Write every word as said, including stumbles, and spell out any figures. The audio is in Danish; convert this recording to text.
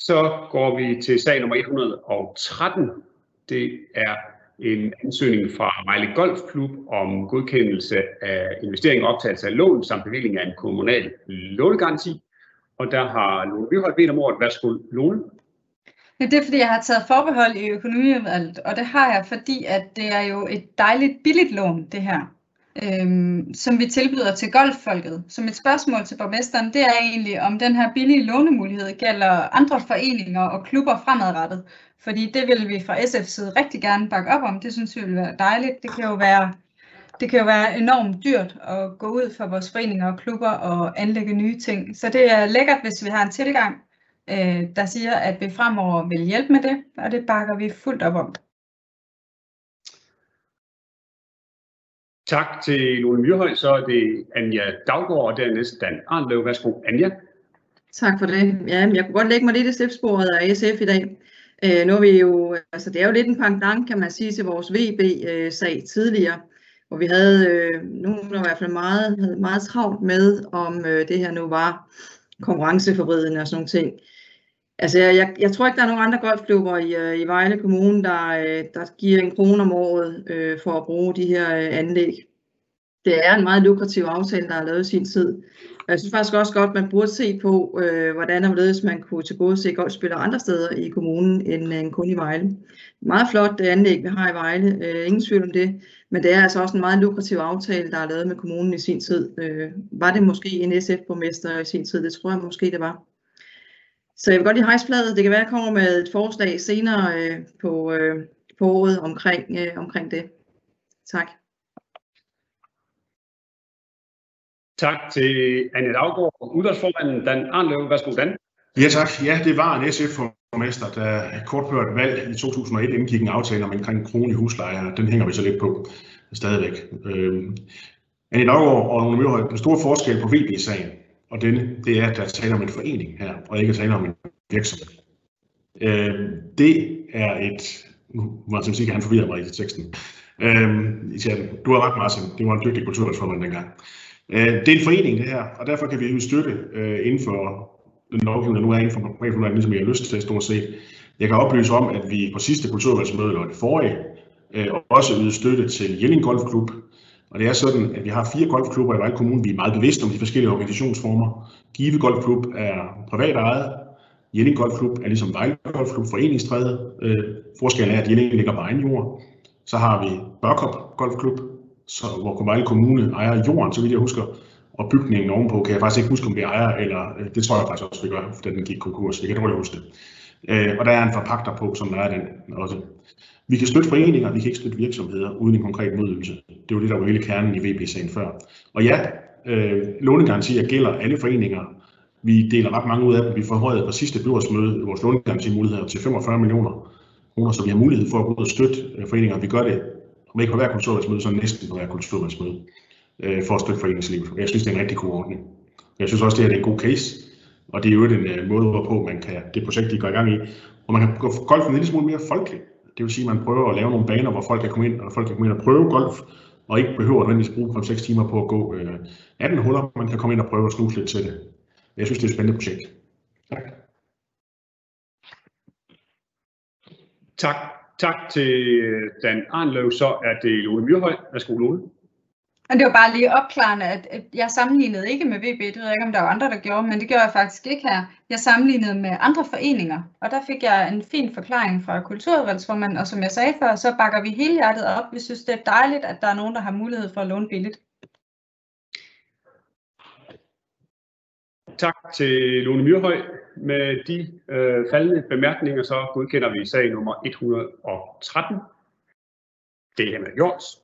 Så går vi til sag nummer et hundrede og tretten. Det er en ansøgning fra Vejle Golfklub om godkendelse af investering og optagelse af lån samt bevilling af en kommunal lånegaranti. Og der har Lone Myrholt bedt om ordet. Værsgo, Lone. Ja, det er fordi, jeg har taget forbehold i økonomiudvalget, og det har jeg, fordi at det er jo et dejligt billigt lån, det her, øhm, som vi tilbyder til golffolket. Så mit spørgsmål til borgmesteren, det er egentlig, om den her billige lånemulighed gælder andre foreninger og klubber fremadrettet. Fordi det vil vi fra S F's side rigtig gerne bakke op om. Det synes vi vil være dejligt. Det kan jo være, det kan jo være enormt dyrt at gå ud for vores foreninger og klubber og anlægge nye ting. Så det er lækkert, hvis vi har en tilgang, der siger, at vi fremover vil hjælpe med det, og det bakker vi fuldt op om. Tak til Lone Myrholt. Så er det Anja Daugaard og dernæst Dan Arnlev. Værsgo, Anja. Tak for det. Ja, jeg kunne godt lægge mig lidt i slipsporet af S F i dag. Øh, nu er vi jo, altså det er jo lidt en pendant, kan man sige, til vores V B-sag tidligere, hvor vi havde øh, nogen, der i hvert fald meget, havde meget travlt med, om øh, det her nu var konkurrenceforvridende og sådan nogle ting. Altså, jeg, jeg tror ikke, der er nogen andre golfklubber i, i Vejle Kommune, der, der giver en krone om året øh, for at bruge de her øh, anlæg. Det er en meget lukrativ aftale, der er lavet i sin tid. Og jeg synes faktisk også godt, man burde se på, øh, hvordan og hvorledes man kunne tilgodese golfspillere andre steder i kommunen, end, end kun i Vejle. Meget flot det anlæg, vi har i Vejle. Øh, ingen tvivl om det. Men det er altså også en meget lukrativ aftale, der er lavet med kommunen i sin tid. Øh, var det måske en S F-borgmester i sin tid? Det tror jeg måske, det var. Så jeg vil godt lige hejse flaget. Det kan være, at jeg kommer med et forslag senere øh, på, øh, på året omkring, øh, omkring det. Tak. Tak til Anja Daugaard. Udvalgsformanden Dan Arnlev. Værsgo, Dan. Ja, tak. Ja, det var en S F-borgmester, der kort før et valg i to tusind og et indgik en aftale om omkring en krone i husleje. Den hænger vi så lidt på stadigvæk. Øh, Anja Daugaard og Lone Myrholt, den store forskel på V B-sagen og denne, det er, at der taler om en forening her, og ikke taler om en virksomhed. Øh, det er et... Nu må jeg sige, at han forvirrer mig i teksten. Øh, du har ret, Martin. Det var en dygtig kulturvalgsformand dengang. Øh, det er en forening, det her, og derfor kan vi jo støtte øh, inden for den lovgivning, der nu er inden for privatformanden, ligesom jeg har lyst til stort set. Jeg kan oplyse om, at vi på sidste kulturvalgsmøde, eller det forrige, øh, også ydede støtte til Jelling Golfklub. Og det er sådan, at vi har fire golfklubber i Vejle Kommune. Vi er meget bevidste om de forskellige organisationsformer. Give Golfklub er privat ejet. Jelling Golfklub er ligesom Vejle Golfklub foreningsdrevet. Øh, forskellen er, at Jelling ligger på egen jord. Så har vi Børkop Golfklub, så, hvor Vejle Kommune ejer jorden, så vidt jeg husker. Og bygningen ovenpå kan jeg faktisk ikke huske, om vi ejer, eller øh, det tror jeg faktisk også, vi gør, for den gik konkurs. Jeg kan dårligt huske det. Øh, og der er en forpagter på, som ejer den også. Vi kan støtte foreninger, vi kan ikke støtte virksomheder uden en konkret modydelse. Det var det, der var hele kernen i V B-sagen før. Og ja, øh, lånegarantier gælder alle foreninger. Vi deler ret mange ud af dem. Vi forhøjede på sidste byrådsmøde vores lånegarantimuligheder til femogfyrre millioner kroner, så vi har mulighed for at gå ud og støtte foreninger. Vi gør det, om ikke på hver kulturvalgsmøde, så næsten på hver kulturvalgsmøde, øh, for at støtte foreningslivet. Jeg synes, det er en rigtig god ordning. Jeg synes også, det her er en god case, og det er jo en måde, hvorpå man kan, det projekt, de går i gang i, og man kan gå golfen en lille smule mere folkeligt. Det vil sige, at man prøver at lave nogle baner, hvor folk kan komme ind, og folk kan komme ind og prøve golf, og ikke behøver nødvendigvis bruge fem seks timer på at gå øh, atten huller. Man kan komme ind og prøve at snuse lidt til det. Jeg synes, det er et spændende projekt. Tak. Tak, tak til Dan Arnlev. Så er det Lone Myrholt. Værsgo, Lone. Og det var bare lige opklarende, at jeg sammenlignede ikke med V B, det ved jeg ikke, om der var andre, der gjorde, men det gjorde jeg faktisk ikke her. Jeg sammenlignede med andre foreninger, og der fik jeg en fin forklaring fra kulturudvalgsformanden, og som jeg sagde før, så bakker vi helhjertet op. Vi synes, det er dejligt, at der er nogen, der har mulighed for at låne billigt. Tak til Lone Myrholt. Med de øh, faldende bemærkninger, så godkender vi sag nummer et hundrede og tretten. Det er hermed gjort.